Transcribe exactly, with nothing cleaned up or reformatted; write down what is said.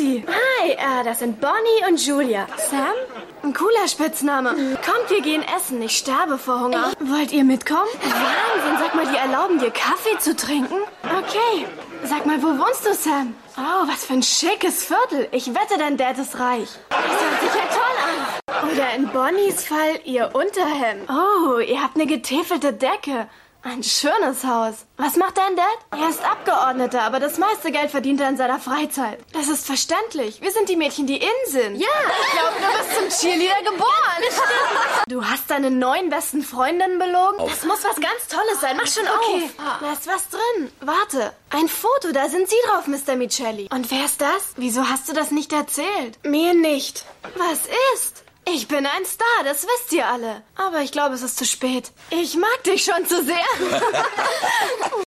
sie? Hi, äh, das sind Bonnie und Julia. Sam? Ein cooler Spitzname. Kommt, wir gehen essen. Ich sterbe vor Hunger. Wollt ihr mitkommen? Wahnsinn, sag mal, die erlauben dir Kaffee zu trinken? Okay. Sag mal, wo wohnst du, Sam? Oh, was für ein schickes Viertel. Ich wette, dein Dad ist reich. Das hört sich ja toll an. Oder in Bonnies Fall ihr Unterhemd. Oh, ihr habt eine getäfelte Decke. Ein schönes Haus. Was macht dein Dad? Er ist Abgeordneter, aber das meiste Geld verdient er in seiner Freizeit. Das ist verständlich. Wir sind die Mädchen, die in sind. Ja, ich glaube, du bist zum Cheerleader geboren. Du hast deine neuen besten Freundinnen belogen? Das muss was ganz Tolles sein. Mach schon okay. auf. Da ist was drin. Warte. Ein Foto, da sind Sie drauf, Mister Miceli. Und wer ist das? Wieso hast du das nicht erzählt? Mir nicht. Was ist? Ich bin ein Star, das wisst ihr alle. Aber ich glaube, es ist zu spät. Ich mag dich schon zu sehr.